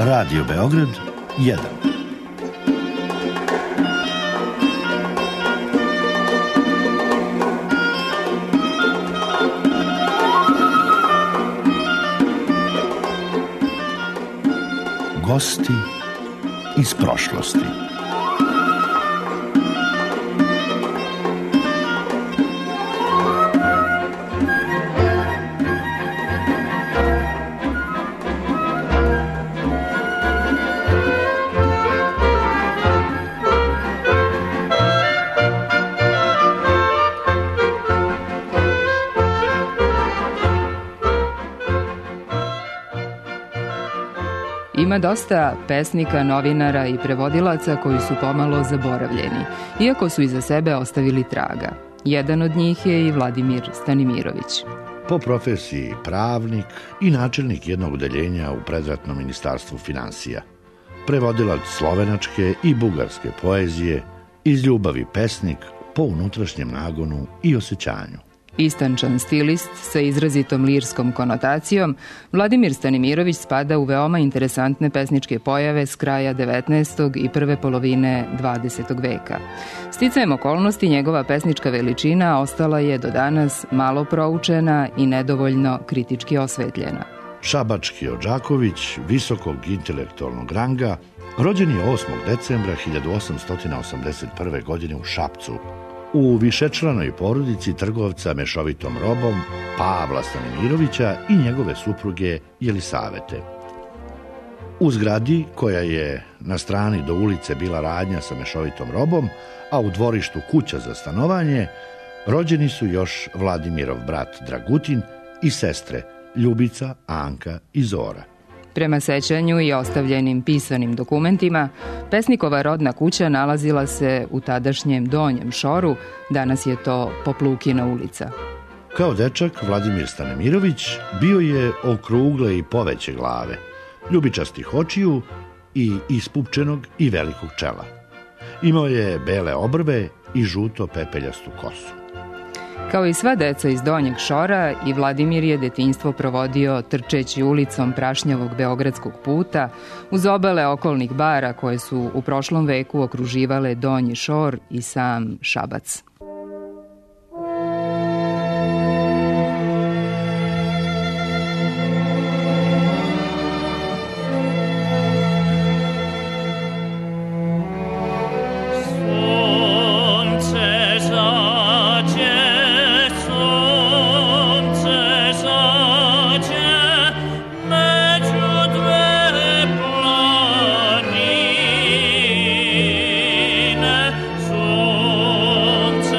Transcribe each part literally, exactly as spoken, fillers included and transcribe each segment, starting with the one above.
Radio Beograd jedan. Gosti iz prošlosti. Ima dosta pesnika, novinara i prevodilaca koji su pomalo zaboravljeni, iako su iza sebe ostavili traga. Jedan od njih je i Vladimir Stanimirović. Po profesiji pravnik i načelnik jednog odeljenja u predratnom ministarstvu finansija. Prevodilac slovenačke i bugarske poezije, iz ljubavi pesnik po unutrašnjem nagonu i osjećanju. Istančan stilist sa izrazitom lirskom konotacijom, Vladimir Stanimirović spada u veoma interesantne pesničke pojave s kraja devetnaestog i prve polovine dvadesetog veka. Sticajem okolnosti, njegova pesnička veličina ostala je do danas malo proučena i nedovoljno kritički osvetljena. Šabački Odžaković, visokog intelektualnog ranga, rođen je osmog decembra hiljadu osamsto osamdeset prve. godine u Šapcu, u višečlanoj porodici trgovca mešovitom robom Pavla Stanimirovića i njegove supruge Jelisavete. U zgradi, koja je na strani do ulice bila radnja sa mešovitom robom, a u dvorištu kuća za stanovanje, rođeni su još Vladimirov brat Dragutin i sestre Ljubica, Anka i Zora. Prema sećanju i ostavljenim pisanim dokumentima, pesnikova rodna kuća nalazila se u tadašnjem Donjem Šoru, danas je to Poplukina ulica. Kao dečak, Vladimir Stanimirović bio je okrugle i poveće glave, ljubičastih očiju i ispupčenog i velikog čela. Imao je bele obrve i žuto pepeljastu kosu. Kao i sva deca iz Donjeg Šora, i Vladimir je detinjstvo provodio trčeći ulicom prašnjavog beogradskog puta, uz obale okolnih bara koje su u prošlom veku okruživale Donji Šor i sam Šabac. Sunce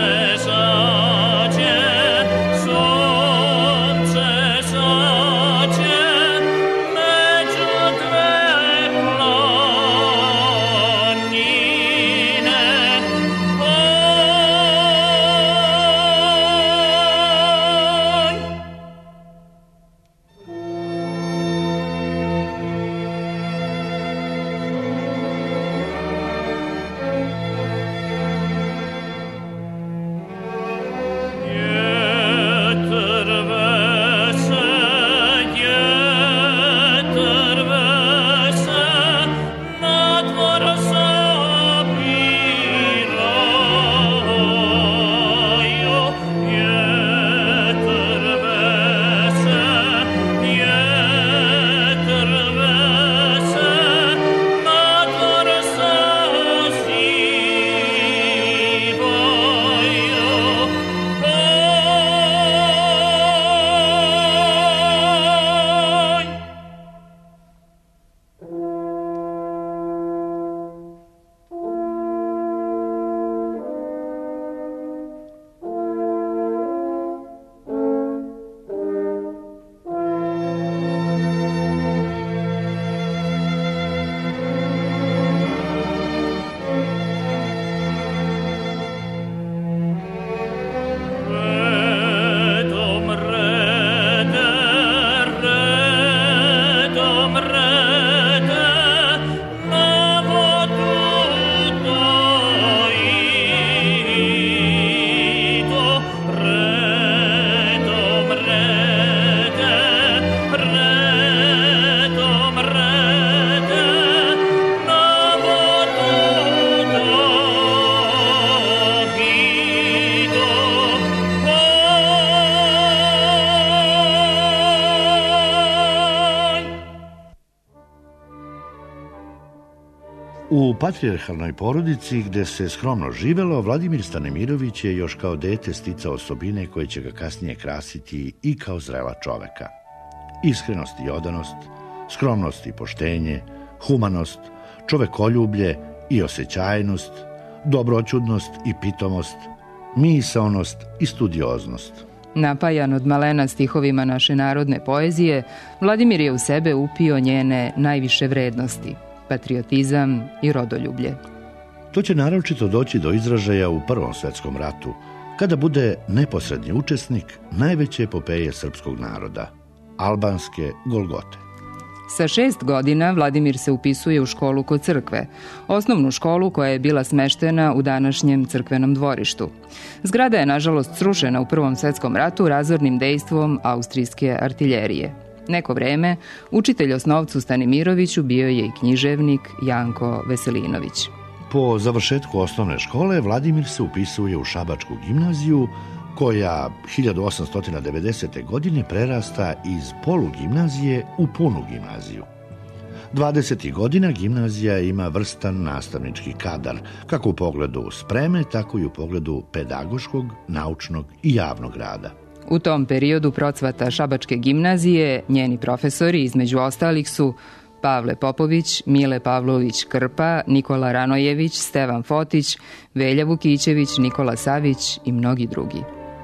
U patrijarhalnoj porodici gde se skromno živelo, Vladimir Stanimirović je još kao dete sticao osobine koje će ga kasnije krasiti i kao zrela čoveka. Iskrenost i odanost, skromnost i poštenje, humanost, čovekoljublje i osjećajnost, dobroćudnost i pitomost, misaonost i studioznost. Napajan od malena stihovima naše narodne poezije, Vladimir je u sebe upio njene najviše vrednosti, patriotizam i rodoljublje. To će naročito doći do izražaja u Prvom svetskom ratu, kada bude neposredni učesnik najveće epopeje srpskog naroda, albanske Golgote. Sa šest godina Vladimir se upisuje u školu kod crkve, osnovnu školu koja je bila smeštena u današnjem crkvenom dvorištu. Zgrada je, nažalost, srušena u Prvom svetskom ratu razornim dejstvom austrijske artiljerije. Neko vreme učitelj osnovcu Stanimiroviću bio je i književnik Janko Veselinović. Po završetku osnovne škole Vladimir se upisuje u Šabačku gimnaziju, koja hiljadu osamsto devedesete. godine prerasta iz polugimnazije u punu gimnaziju. dvadesetih godina gimnazija ima vrstan nastavnički kadar, kako u pogledu spreme, tako i u pogledu pedagoškog, naučnog i javnog rada. U tom periodu procvata Šabačke gimnazije njeni profesori, između ostalih, su Pavle Popović, Mile Pavlović Krpa, Nikola Ranojević, Stevan Fotić, Velja Vukićević, Nikola Savić i mnogi drugi.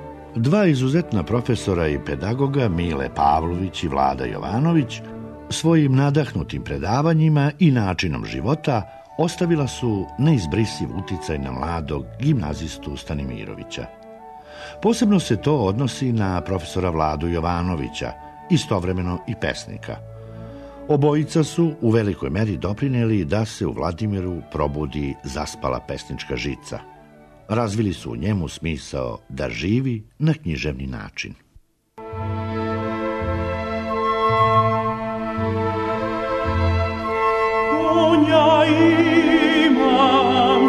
Dva izuzetna profesora i pedagoga, Mile Pavlović i Vlada Jovanović, svojim nadahnutim predavanjima i načinom života ostavila su neizbrisiv uticaj na mladog gimnazistu Stanimirovića. Posebno se to odnosi na profesora Vladu Jovanovića, istovremeno i pesnika. Obojica su u velikoj meri doprineli da se u Vladimiru probudi zaspala pesnička žica. Razvili su u njemu smisao da živi na književni način. Konja imam,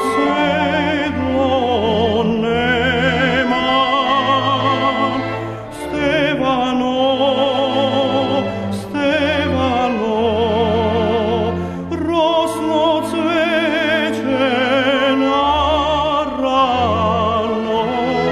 sedlo nemam, Stevano, Stevano, rosno cveće na rano.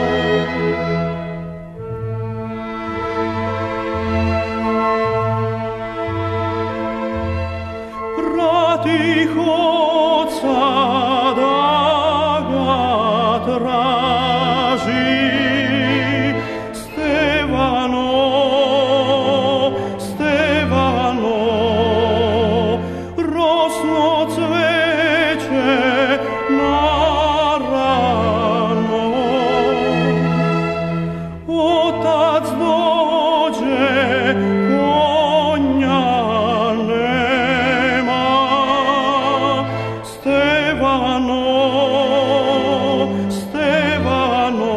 Pratih oca da ga traži, Stevano, Stevano, rosno cveće na rano. Otac dođe, konja nema, Stevano, Stevano,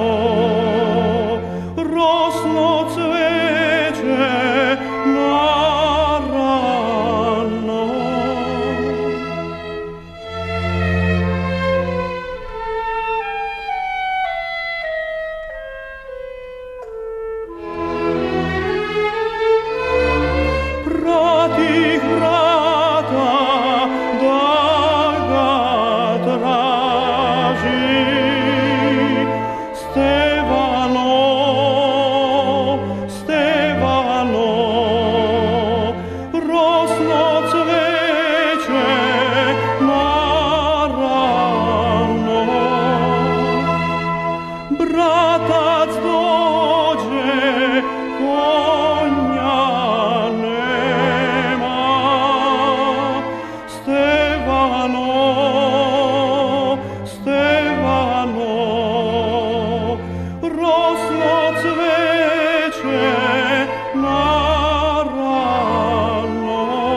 rosno cveće na rano. Pratih brata da ga traži, Stevano, Stevano, rosno cveće na rano. Bratac dođe, konja nema, Stevano, Stevano, rosno cveće na rano.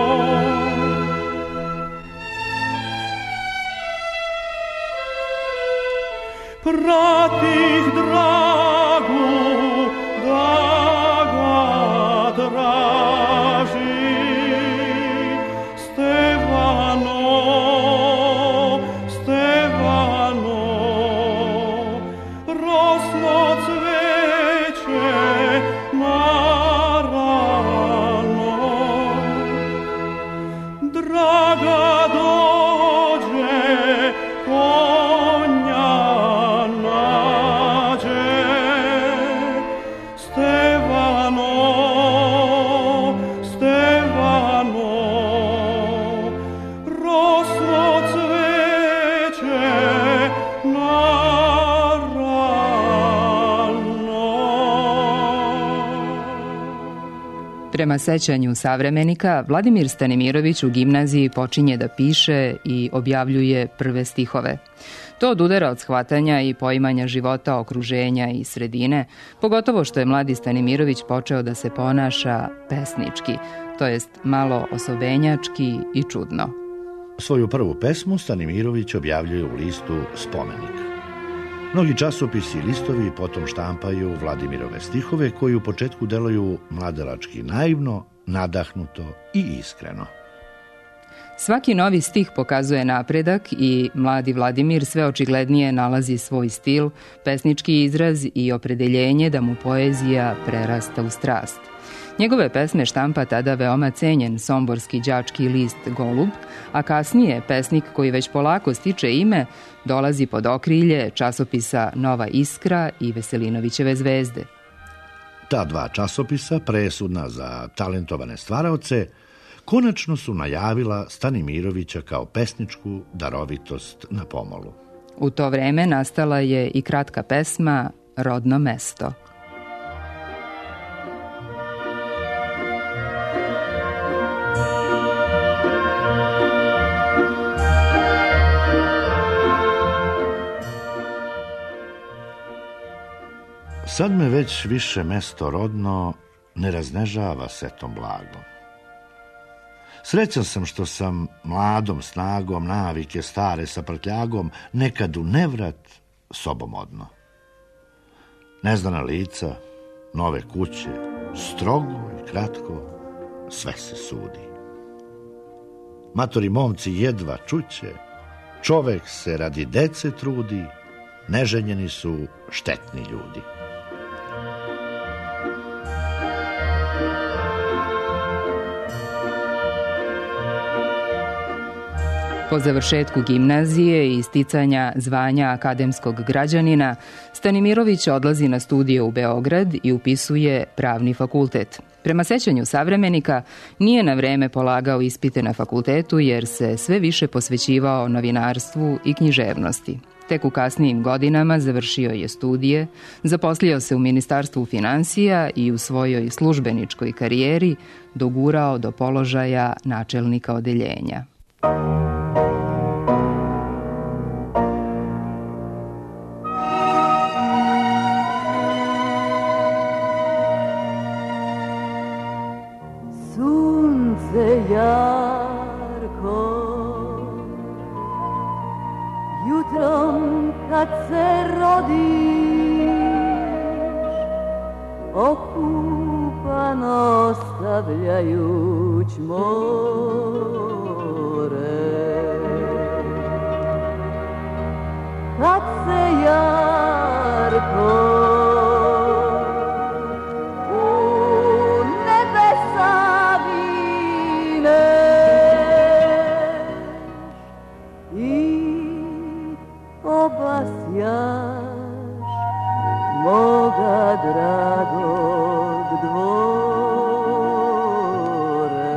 Pratih dragu da ga traži, Stevano, Stevano, rosno cveće na rano. Draga dođe, Prema sećanju savremenika, Vladimir Stanimirović u gimnaziji počinje da piše i objavljuje prve stihove. To odudara od shvatanja i poimanja života, okruženja i sredine, pogotovo što je mladi Stanimirović počeo da se ponaša pesnički, to jest malo osobenjački i čudno. Svoju prvu pesmu Stanimirović objavljuje u listu Spomenik. Mnogi časopisi i listovi potom štampaju Vladimirove stihove koji u početku deluju mladalački naivno, nadahnuto i iskreno. Svaki novi stih pokazuje napredak i mladi Vladimir sve očiglednije nalazi svoj stil, pesnički izraz i opredeljenje da mu poezija prerasta u strast. Njegove pesme štampa tada veoma cenjen somborski đački list Golub, a kasnije pesnik koji već polako stiče ime dolazi pod okrilje časopisa Nova Iskra i Veselinovićeve Zvezde. Ta dva časopisa, presudna za talentovane stvaraoce, konačno su najavila Stanimirovića kao pesničku darovitost na pomolu. U to vreme nastala je i kratka pesma Rodno mesto. Sad me već više mesto rodno ne raznežava setom blagom. Srećan sam što sam mladom snagom navike stare sa prtljagom nekad u nevrat sobom odno. Neznana lica, nove kuće, strogo i kratko, sve se sudi. Matori momci jedva čuće, čovek se radi dece trudi, neženjeni su štetni ljudi. Po završetku gimnazije i isticanja zvanja akademskog građanina, Stanimirović odlazi na studije u Beograd i upisuje pravni fakultet. Prema sećanju savremenika, nije na vreme polagao ispite na fakultetu jer se sve više posvećivao novinarstvu i književnosti. Tek u kasnijim godinama završio je studije, zaposlio se u Ministarstvu finansija i u svojoj službeničkoj karijeri dogurao do položaja načelnika odeljenja. Jarko, jutrom kad se rodiš, okupan ostavljajuć more. Kad se jarko moga dragog dvore.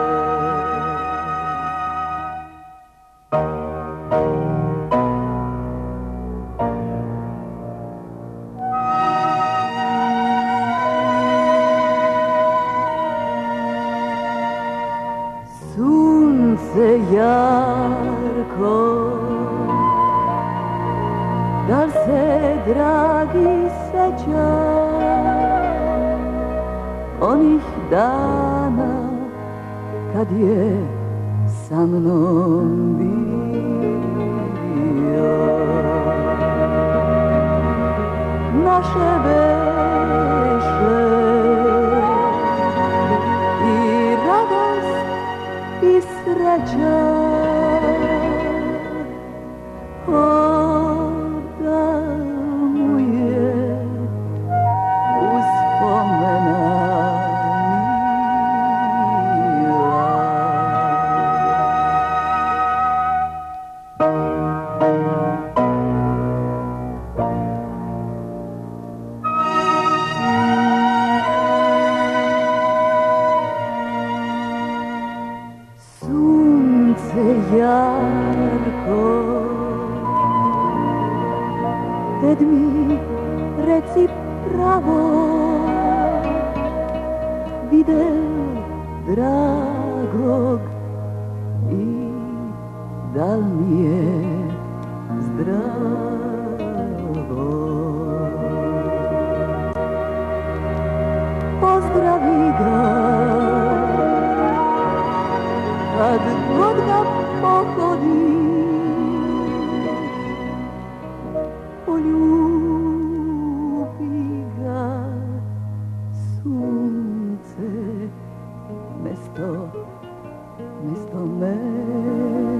Sunce jarko, da se dragi seća onih dana kad je sa mnom bio. Naše beše i radost i sreća, jarko, ted mi reci pravo, video dragog i da li mi je zdravo. Pozdravi ga kad god ga pohodi, poljubi ga sunce mesto, mesto mene.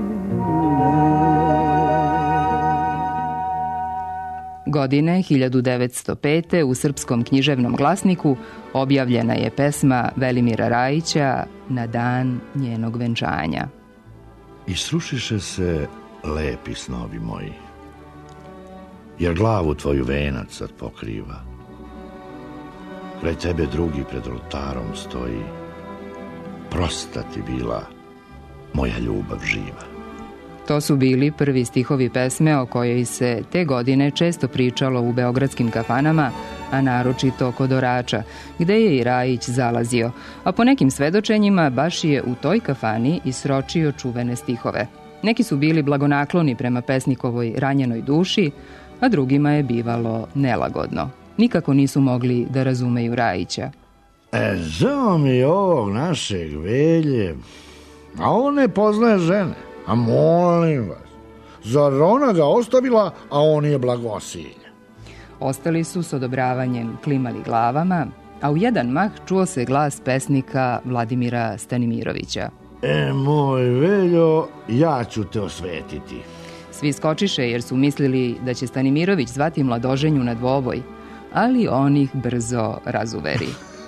Godine hiljadu devetsto pete. u Srpskom književnom glasniku objavljena je pesma Velimira Rajića Na dan njenog venčanja. I srušiše se lepi snovi moji, jer glavu tvoju venac sad pokriva. Kraj tebe drugi pred oltarom stoji, prosta ti bila moja ljubav živa. To su bili prvi stihovi pesme o kojoj se te godine često pričalo u beogradskim kafanama, a naročito kod Orača, gde je i Rajić zalazio, a po nekim svedočenjima baš je u toj kafani i sročio čuvene stihove. Neki su bili blagonakloni prema pesnikovoj ranjenoj duši, a drugima je bivalo nelagodno. Nikako nisu mogli da razumeju Rajića. E, žao mi je ovog našeg Velje, a on ne poznaje žene. A molim vas, zar ona ga ostavila, a on je blagosilje? Ostali su s odobravanjem klimali glavama, a u jedan mah čuo se glas pesnika Vladimira Stanimirovića. E, moj Veljo, ja ću te osvetiti. Svi skočiše jer su mislili da će Stanimirović zvati mladoženju na dvoboj, ali on ih brzo razuveri.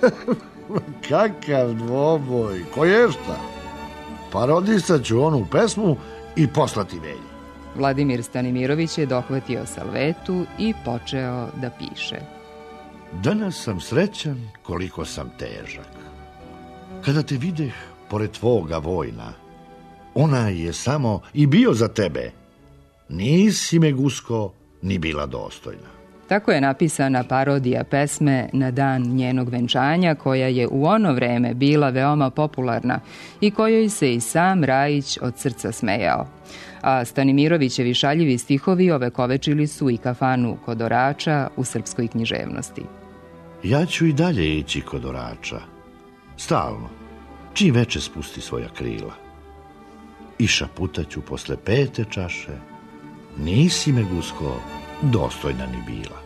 Kakav dvoboj, ko je šta? Parodisat ću onu pesmu i poslati Velji. Vladimir Stanimirović je dohvatio salvetu i počeo da piše. Danas sam srećan koliko sam težak. Kada te videh pored tvoga vojna, ona je samo i bio za tebe. Nisi me gusko ni bila dostojna. Tako je napisana parodija pesme Na dan njenog venčanja, koja je u ono vreme bila veoma popularna i kojoj se i sam Rajić od srca smejao. A Stanimirovićevi šaljivi stihovi ovekovečili su i kafanu kod Orača u srpskoj književnosti. Ja ću i dalje ići kod Orača, stalno, čim veče spusti svoja krila. I šaputaću posle pete čaše, nisi me gusko dostojna ni bila.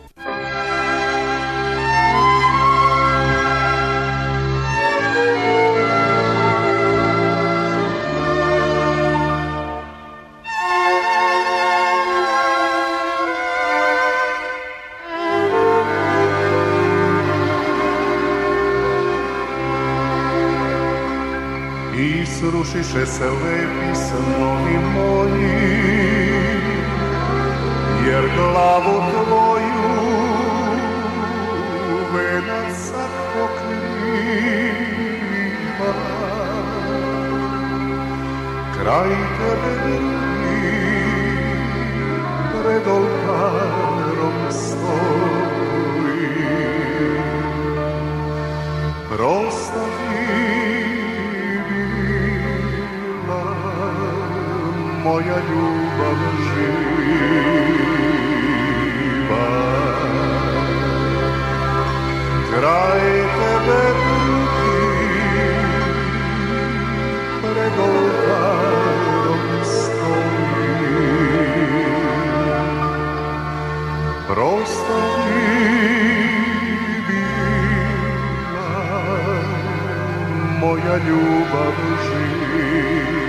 I srušiše se lepi snovi moji, jer glavu tvoju venac sad pokriva. Kraj tebe drugi pred oltarom stoji, prosta ti bila moja ljubav živa. Kraj tebe drugi pred oltarom stoji, prosta ti bila moja ljubav živa.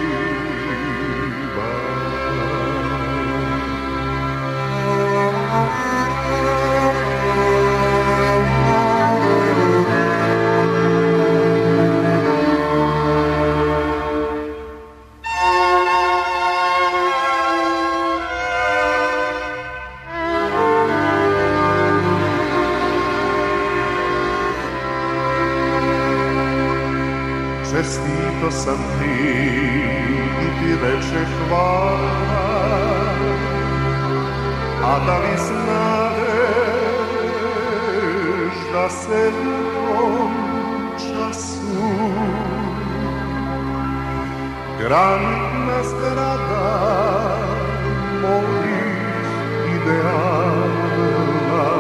Čestito sam ti i ti reče hvala, a da li znadeš da se ljubav čas granitna zgrada mojih ideala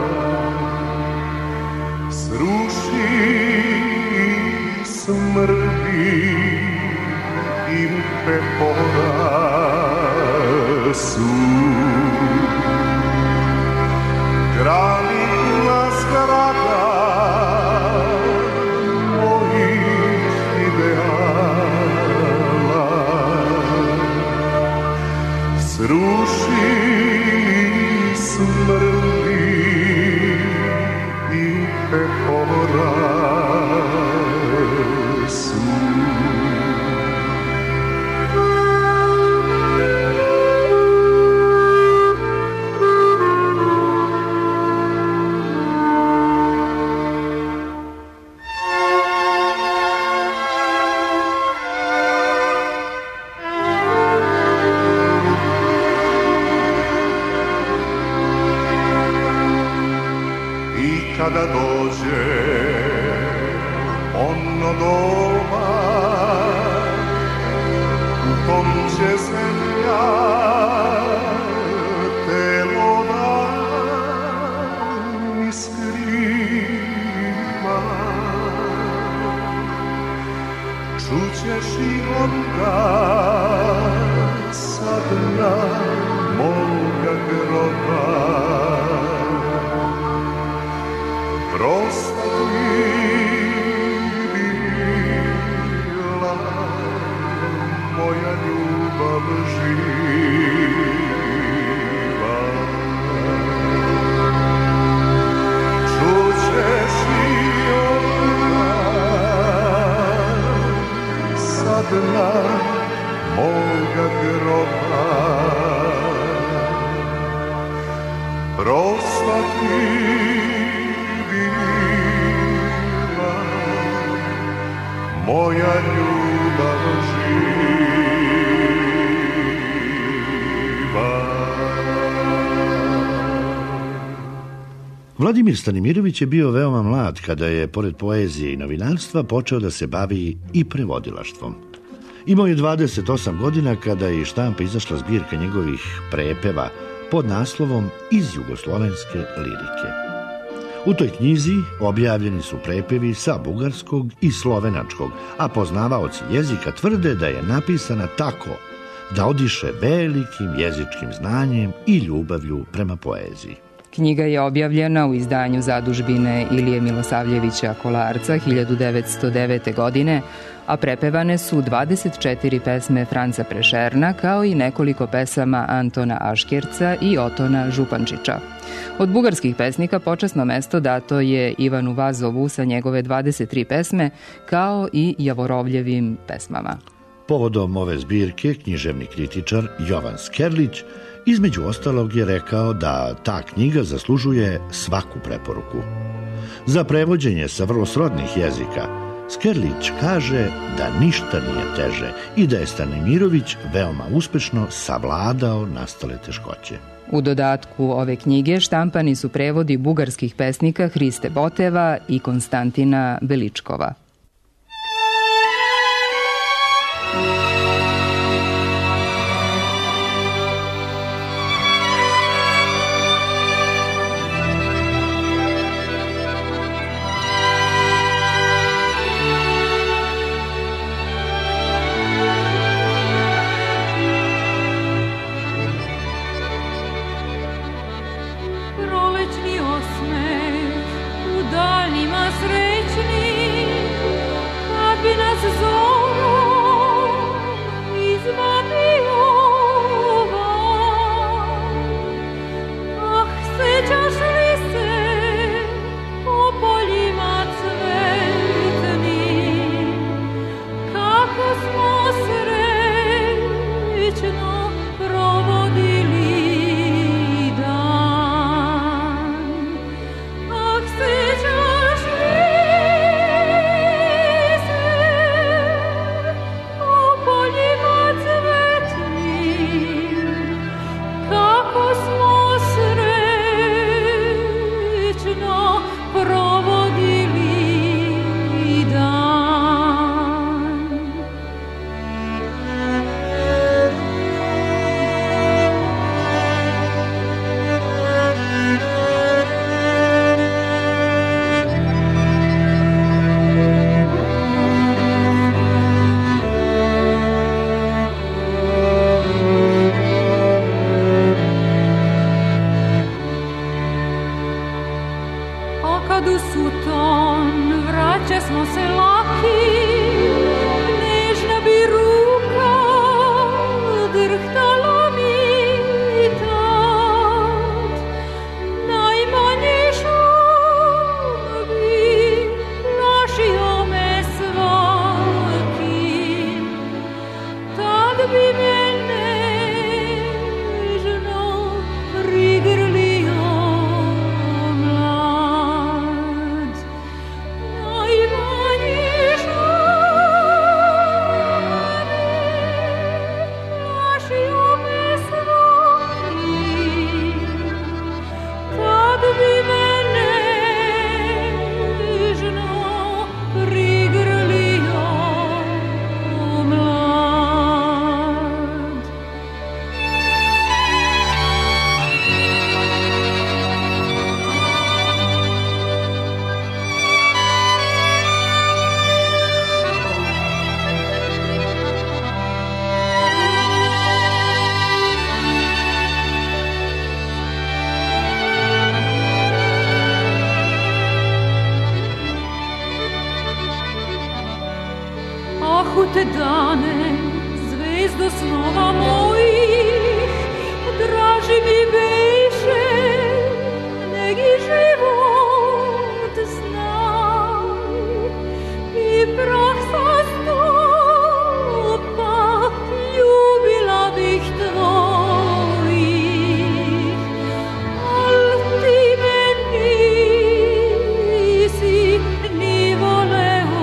sruši i smrdi i pepora su. Granitna zgrada mojih ideala sruši i smrdi i pepora su. Kada dođe ono doba u kom će zemlja telo da mi skriva, čućeš i onda sa dna moga groba prosta ti bila moja ljubav živa. Čućeš i onda sa dna moga groba prosta ti moja ljubav živa. Vladimir Stanimirović je bio veoma mlad kada je, pored poezije i novinarstva, počeo da se bavi i prevodilaštvom. Imao je dvadeset osam godina kada je iz štampe izašla zbirka njegovih prepeva pod naslovom Iz jugoslovenske lirike. U toj knjizi objavljeni su prepevi sa bugarskog i slovenačkog, a poznavaoci jezika tvrde da je napisana tako da odiše velikim jezičkim znanjem i ljubavlju prema poeziji. Knjiga je objavljena u izdanju zadužbine Ilije Milosavljevića Kolarca hiljadu devetsto devete. godine, a prepevane su dvadeset četiri pesme Franca Prešerna, kao i nekoliko pesama Antona Aškerca i Otona Župančića. Od bugarskih pesnika počasno mesto dato je Ivanu Vazovu sa njegove dvadeset tri pesme, kao i Javorovljevim pesmama. Povodom ove zbirke književni kritičar Jovan Skerlić između ostalog je rekao da ta knjiga zaslužuje svaku preporuku. Za prevođenje sa vrlo srodnih jezika Skerlić kaže da ništa nije teže i da je Stanimirović veoma uspešno savladao nastale teškoće. U dodatku ove knjige štampani su prevodi bugarskih pesnika Hriste Boteva i Konstantina Beličkova. Prolećni osmeh u danima srećni smo se laki, nežna bi ruka drhtala mi tad. Najmanje šum bi plašio me svaki, tad bi me nežno prigrlio mlad. Najmanje šum plašio me svaki, tad bi me nežno prigrlio mlad. Ah, u te dane, zvezdo snova mojih, draži mi beše neki život znaj. I prah sa stopa ljubila bih tvojih, al ti me nisi ni voleo.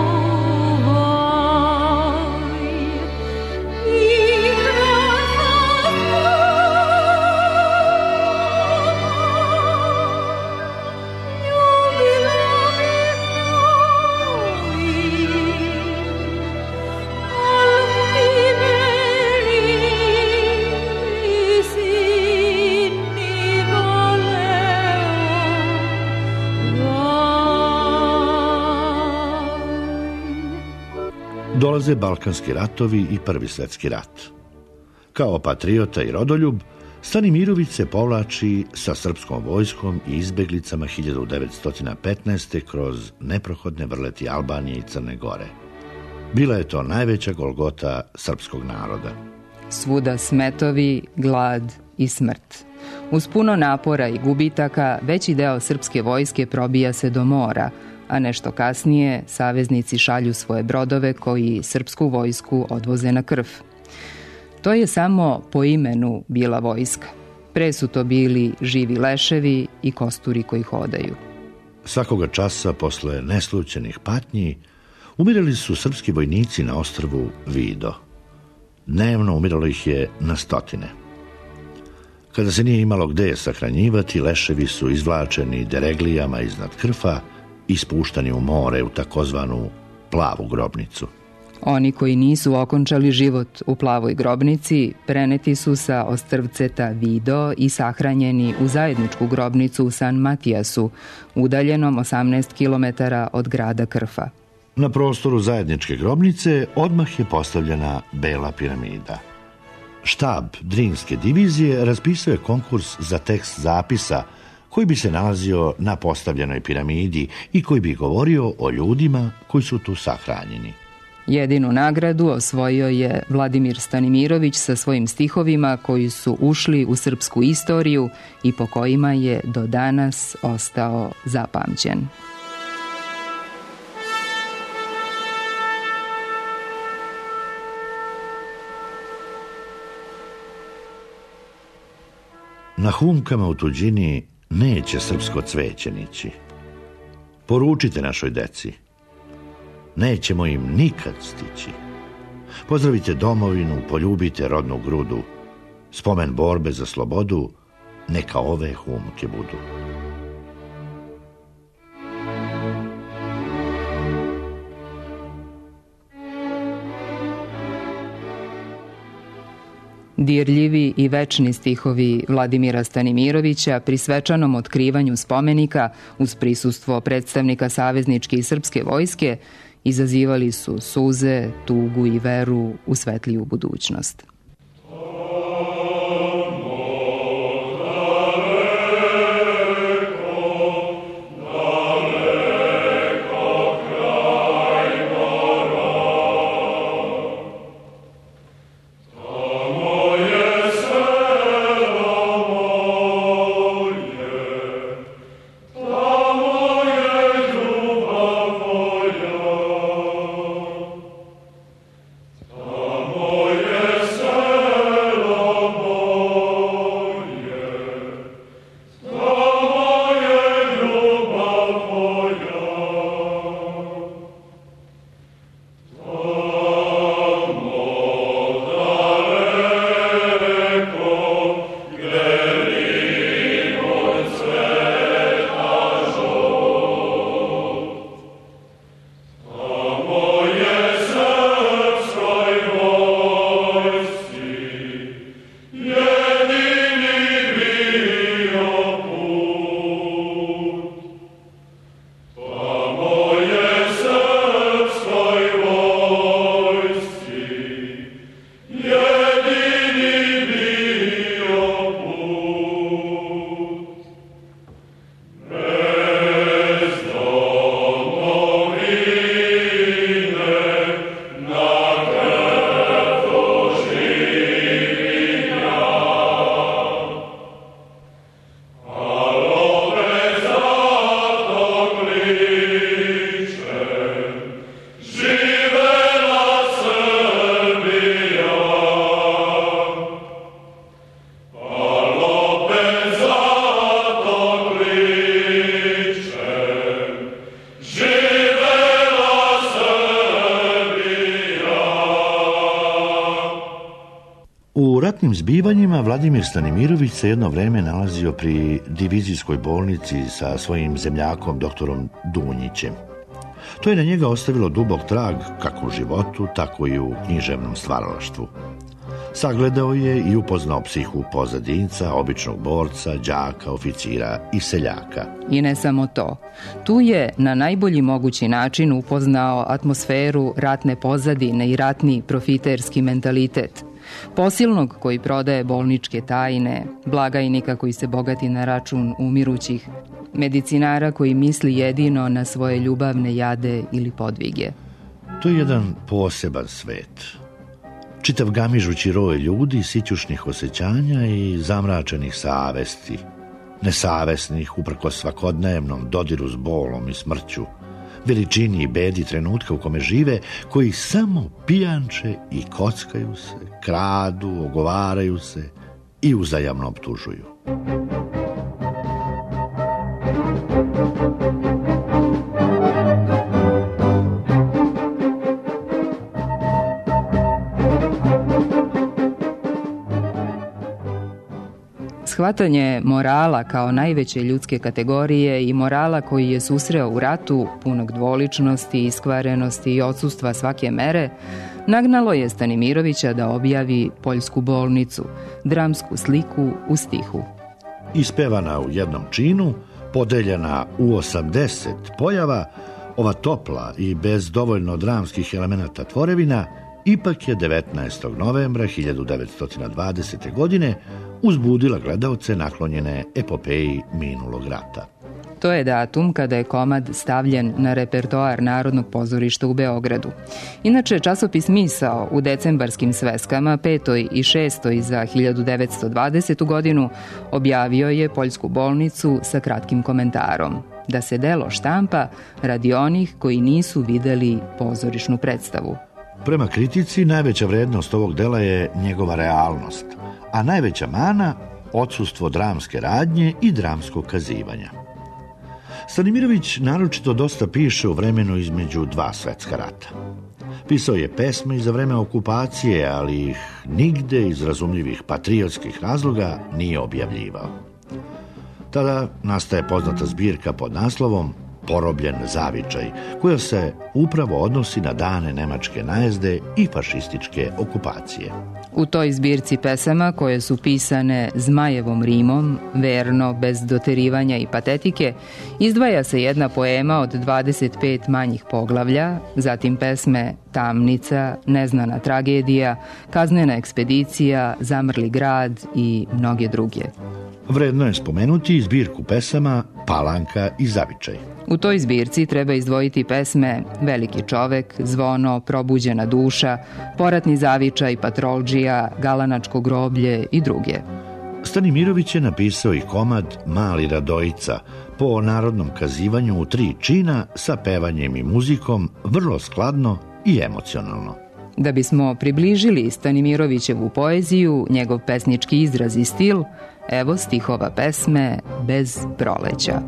Dolaze Balkanski ratovi i Prvi svetski rat. Kao patriota i rodoljub, Stanimirović se povlači sa srpskom vojskom i izbeglicama hiljadu devetsto petnaeste. kroz neprohodne vrleti Albanije i Crne Gore. Bila je to najveća golgota srpskog naroda. Svuda smetovi, glad i smrt. Uz puno napora i gubitaka, veći deo srpske vojske probija se do mora, a nešto kasnije saveznici šalju svoje brodove koji srpsku vojsku odvoze na krv. To je samo po imenu bila vojska. Pre su to bili živi leševi i kosturi koji hodaju. Svakoga časa posle neslućenih patnji umirali su srpski vojnici na ostrvu Vido. Dnevno umiralo ih je na stotine. Kada se nije imalo gde sahranjivati, leševi su izvlačeni dereglijama iznad krfa i spuštani u more u takozvanu plavu grobnicu. Oni koji nisu okončali život u plavoj grobnici preneti su sa ostrvceta Vido i sahranjeni u zajedničku grobnicu u San Matijasu, udaljenom osamnaest kilometara od grada Krfa. Na prostoru zajedničke grobnice odmah je postavljena Bela piramida. Štab Drinske divizije raspisao je konkurs za tekst zapisa koji bi se nalazio na postavljenoj piramidi i koji bi govorio o ljudima koji su tu sahranjeni. Jedinu nagradu osvojio je Vladimir Stanimirović sa svojim stihovima koji su ušli u srpsku istoriju i po kojima je do danas ostao zapamćen. Na humkama u tuđini neće srpsko cveće nići. Poručite našoj deci. Nećemo im nikad stići. Pozdravite domovinu, poljubite rodnu grudu. Spomen borbe za slobodu, neka ove humke budu. Dirljivi i večni stihovi Vladimira Stanimirovića pri svečanom otkrivanju spomenika uz prisustvo predstavnika savezničke i srpske vojske izazivali su suze, tugu i veru u svetliju budućnost. Daleko, daleko kraj. ratnim zbivanjima Vladimir Stanimirović se jedno vreme nalazio pri divizijskoj bolnici sa svojim zemljakom doktorom Dunjićem. To je na njega ostavilo dubok trag kako u životu, tako i u književnom stvaralaštvu. Sagledao je i upoznao psihu pozadinca, običnog borca, đaka, oficira i seljaka. I ne samo to. Tu je na najbolji mogući način upoznao atmosferu ratne pozadine i ratni profiterski mentalitet. Posilnog koji prodaje bolničke tajne, blagajnika koji se bogati na račun umirućih, medicinara koji misli jedino na svoje ljubavne jade ili podvige. To je jedan poseban svet. Čitav gamižući roj ljudi, sićušnih osjećanja i zamračenih savesti, nesavesnih uprkos svakodnevnom dodiru s bolom i smrću, veličini i bedi trenutka u kome žive, koji samo pijanče i kockaju se, kradu, ogovaraju se i uzajamno optužuju. Shvatanje morala kao najveće ljudske kategorije i morala koji je susreo u ratu, punog dvoličnosti, iskvarenosti i odsustva svake mere, nagnalo je Stanimirovića da objavi Poljsku bolnicu, dramsku sliku u stihu. Ispevana u jednom činu, podeljena u osamdeset pojava, ova topla i bez dovoljno dramskih elemenata tvorevina ipak je devetnaestog novembra hiljadu devetsto dvadesete. godine uzbudila gledaoce naklonjene epopeji minulog rata. To je datum kada je komad stavljen na repertoar Narodnog pozorišta u Beogradu. Inače, časopis Misao u decembarskim sveskama petoj i šestoj za hiljadu devetsto dvadesetu. godinu objavio je Poljsku bolnicu sa kratkim komentarom da se delo štampa radi onih koji nisu videli pozorišnu predstavu. Prema kritici, najveća vrednost ovog dela je njegova realnost, a najveća mana odsustvo dramske radnje i dramskog kazivanja. Stanimirović naročito dosta piše u vremenu između dva svetska rata. Pisao je pesme i za vreme okupacije, ali ih nigde iz razumljivih patriotskih razloga nije objavljivao. Tada nastaje poznata zbirka pod naslovom Porobljen zavičaj, koja se upravo odnosi na dane nemačke najezde i fašističke okupacije. U toj zbirci pesama, koje su pisane zmajevom rimom, verno, bez doterivanja i patetike, izdvaja se jedna poema od dvadeset pet manjih poglavlja, zatim pesme Tamnica, Neznana tragedija, Kaznena ekspedicija, Zamrli grad i mnoge druge. Vredno je spomenuti zbirku pesama Palanka i zavičaj. U toj zbirci treba izdvojiti pesme Veliki čovek, Zvono, Probuđena duša, Poratni zavičaj, Patroldžija, Galanačko groblje i druge. Stanimirović je napisao i komad Mali Radojica po narodnom kazivanju u tri čina sa pevanjem i muzikom, vrlo skladno i emocionalno. Da bismo približili Stanimirovićevu poeziju, njegov pesnički izraz i stil, evo stihova pesme Bez proleća.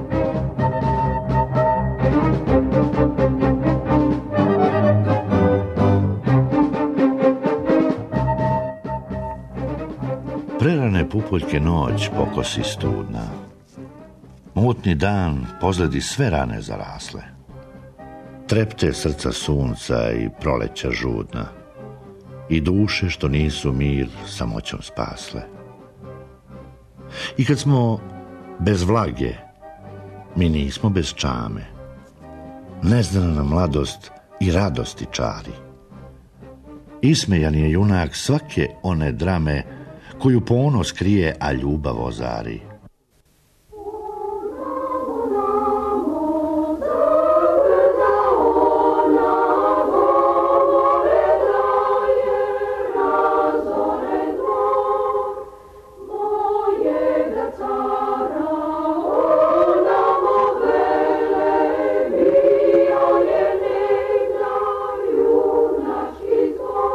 Prerane pupoljke noć pokosi studna. Mutni dan pozledi sve rane zarasle. Trepte srca sunca i proleća žudna. I duše što nisu mir samoćom spasle. I kad smo bez vlage, mi nismo bez čame. Neznana nam mladost i radosti čari. Ismejan je junak svake one drame koju ponos krije, a ljubav ozari.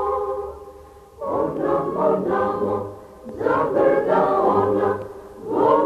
Zabrda ona,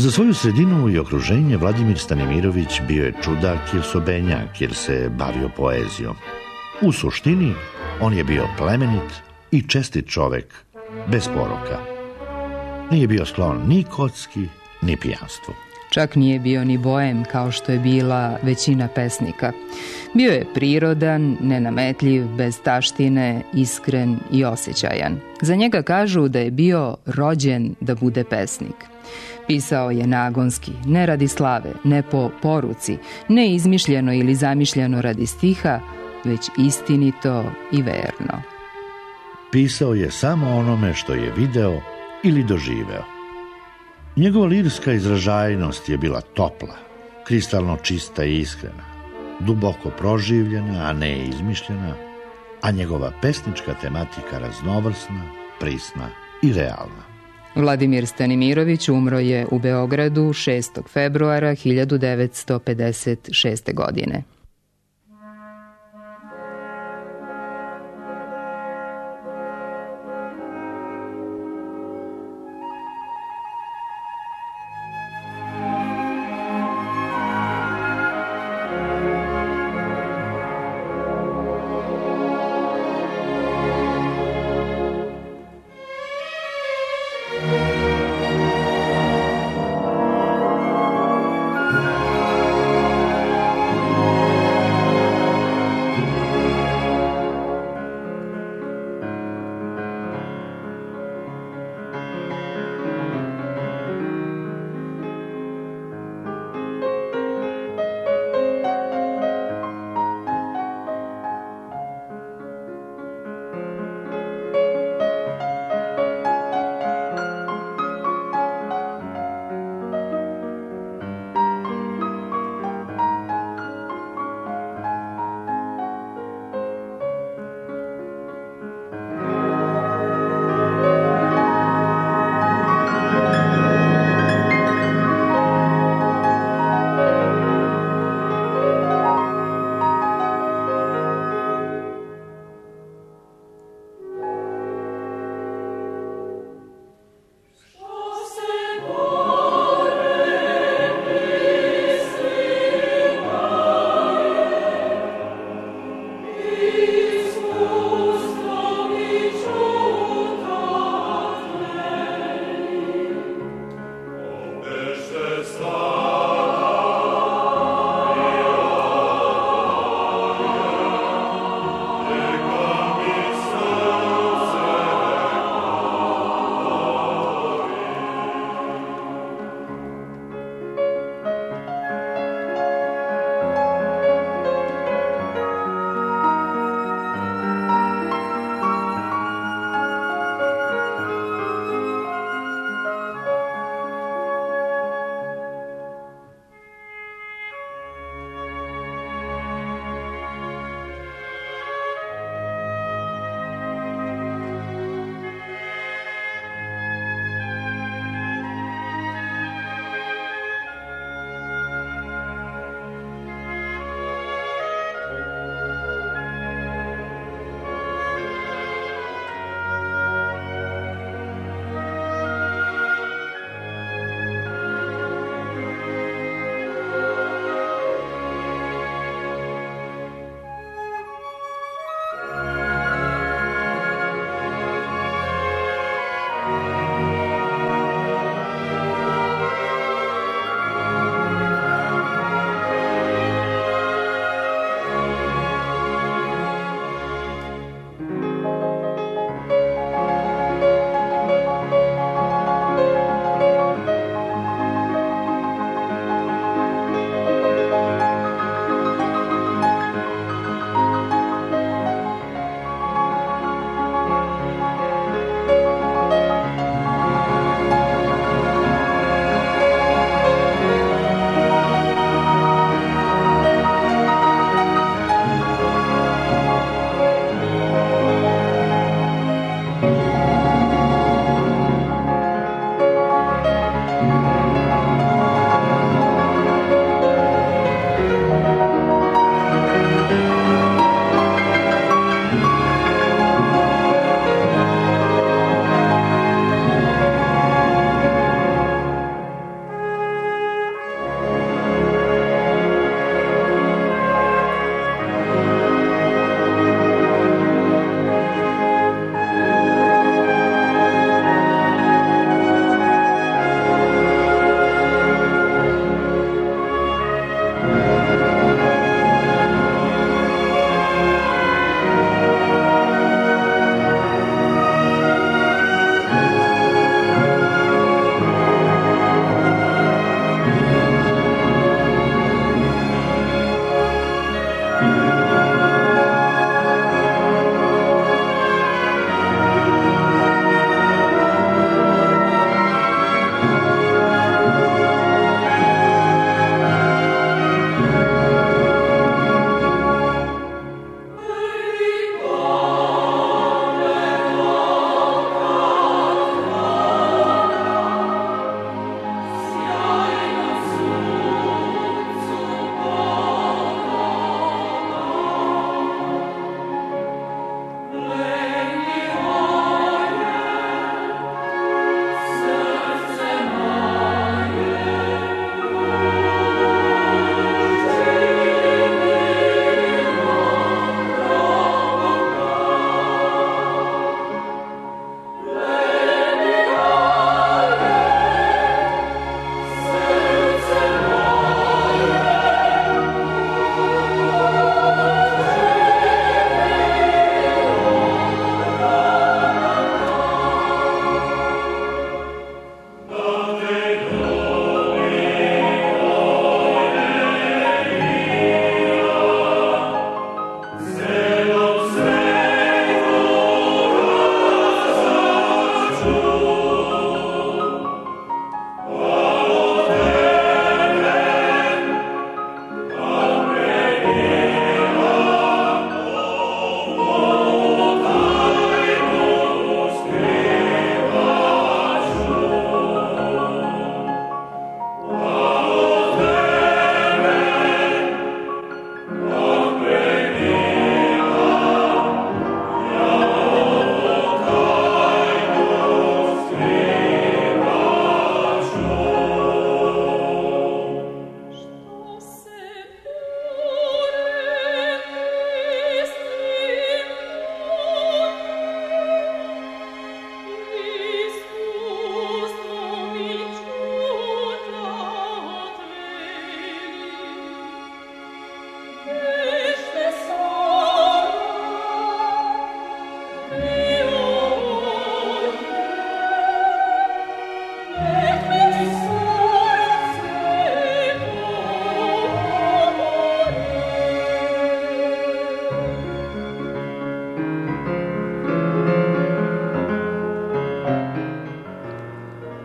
Za svoju sredinu i okruženje Vladimir Stanimirović bio je čudak jer sobenjak, jer se bavio poezijom. U suštini, on je bio plemenit i čestit čovek, bez poroka. Nije bio sklon ni kocki, ni pijanstvu. Čak nije bio ni boem kao što je bila većina pesnika. Bio je prirodan, nenametljiv, bez taštine, iskren i osjećajan. Za njega kažu da je bio rođen da bude pesnik. Pisao je nagonski, ne radi slave, ne po poruci, ne izmišljeno ili zamišljeno radi stiha, već istinito i verno. Pisao je samo onome što je video ili doživeo. Njegova lirska izražajnost je bila topla, kristalno čista i iskrena, duboko proživljena, a ne izmišljena, a njegova pesnička tematika raznovrsna, prisna i realna. Vladimir Stanimirović umro je u Beogradu šestog februara hiljadu devetsto pedeset šeste. godine.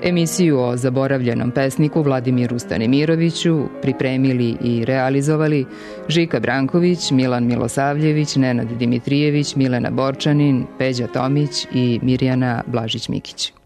Emisiju o zaboravljenom pesniku Vladimiru Stanimiroviću pripremili i realizovali Žika Branković, Milan Milosavljević, Nenad Dimitrijević, Milena Borčanin, Peđa Tomić i Mirjana Blažić-Mikić.